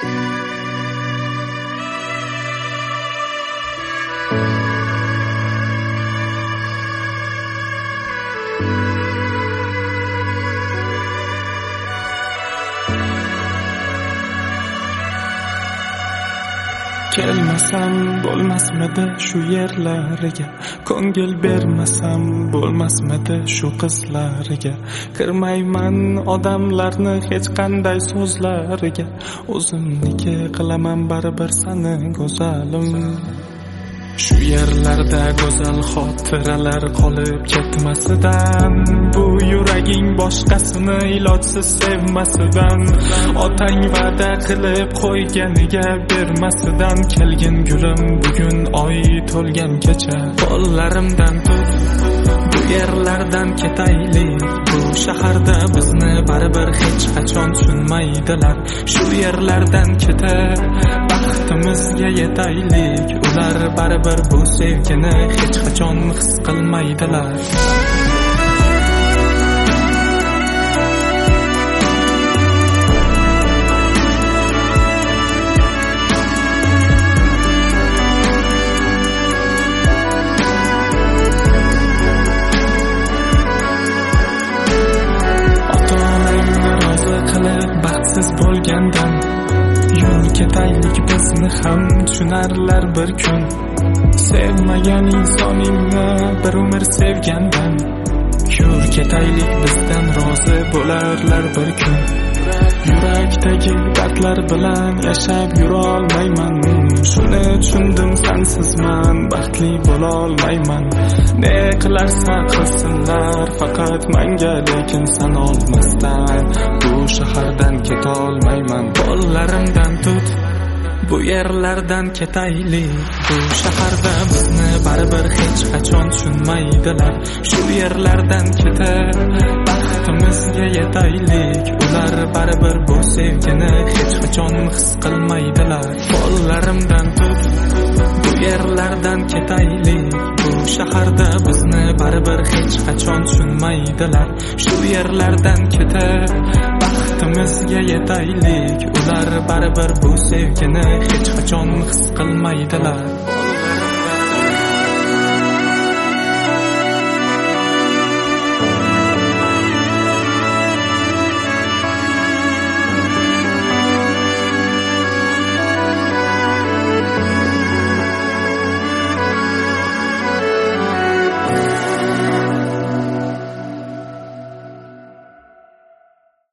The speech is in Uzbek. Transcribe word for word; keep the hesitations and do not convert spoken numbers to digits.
Kelmasam bo'lmasmidi shu yerlariga, ko'ngil bermasam bo'lmasmidi shu qizlariga, kirmayman odamlarni hech qanday so'zlariga, o'zimniki qilaman baribir sani go'zalim. Shu yerlarda go'zal xotiralar qolib ketmasidan, bu yuraging boshqasini ilojsiz sevmasidan, otang va'da qilib qo'yganiga bermasidan, kelgin gulim bugun oy to'lgan kecha, qo'llarimdan tut, bu yerlardan ketaylik, bu shaharda bizni baribir hech qachon tushunmaydilar, shu yerlardan ketib baxtimizga yetaylik, ular baribir bu sevgini hech qachon his qilmaydilar. Ota-onangni rozi qilib baxtsiz bo'lgandan, yur ketaylik bizni ham tushunarlar bir kun. Sevmagan insoningni bir umr sevgandan, yur ketaylik bizdan rozi bo'larlar bir kun. Yurakdagi dardlar bilan yashab yurolmayman, shuni tushundim sensizman baxtli bo'lolmayman. Ne qilarsa qilsinlar faqat menga, lekin sen olmasdan bu shahardan ketolmayman. Qo'llarimdan tut, bu yerlardan ketaylik, bu shaharda bizni baribir hech qachon tushunmaydilar, shu yerlardan ketib baxtimizga yetaylik, ular baribir bu sevgini hech qachon his qilmaydilar. Qo'llarimdan tut, bu yerlardan ketaylik, bu shaharda bizni baribir hech qachon tushunmaydilar, shu yerlardan ketib baxtimizga yetaylik, ular baribir bu sevgini hech qachon his qilmaydilar.